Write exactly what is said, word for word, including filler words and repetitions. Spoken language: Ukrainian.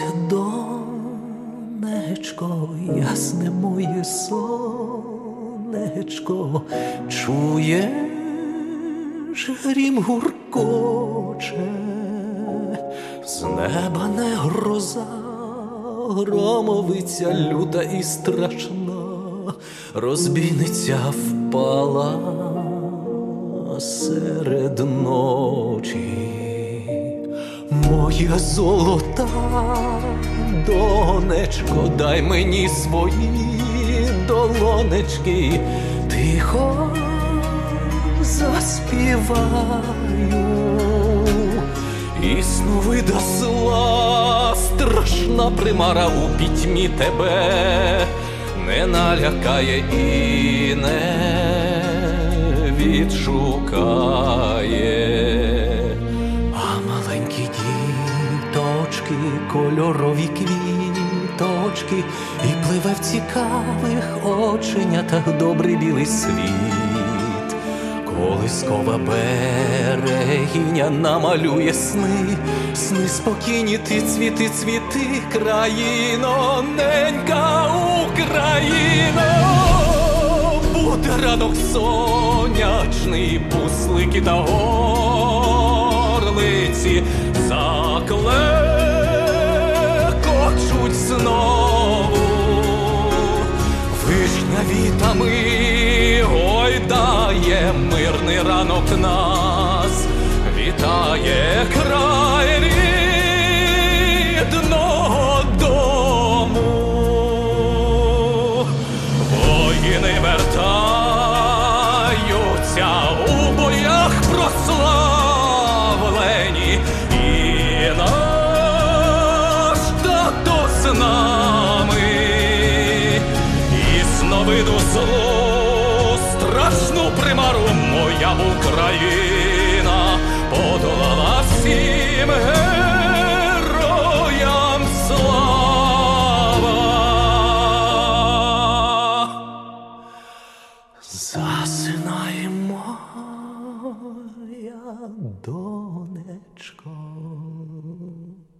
донечко, ясне моє сонечко, чуєш, грім гуркоче, з неба не гроза, громовиця люта і страшна, розбійниця впала серед ночі. Моя золота донечко, дай мені свої долонечки, тихо заспіваю, і сновида зла страшна примара у пітьмі тебе не налякає і не відшукає. Діточки, кольорові квіточки, і пливе в цікавих оченятах добрий білий світ. Колискова берегиня намалює сни, сни спокійні, ти цвіти, цвіти, країно, ненька Україно. Буде ранок сонячний, буслики та горлиці заклекочуть знову. Вишня вітами гойдає, мирний ранок нас вітає, край рідного дому. Воїни вертаються у боях прославлені, і наш тато з нами, і сновиду злу страшну примару моя Україна подолала, всім героям слава. Засинає моя донечко.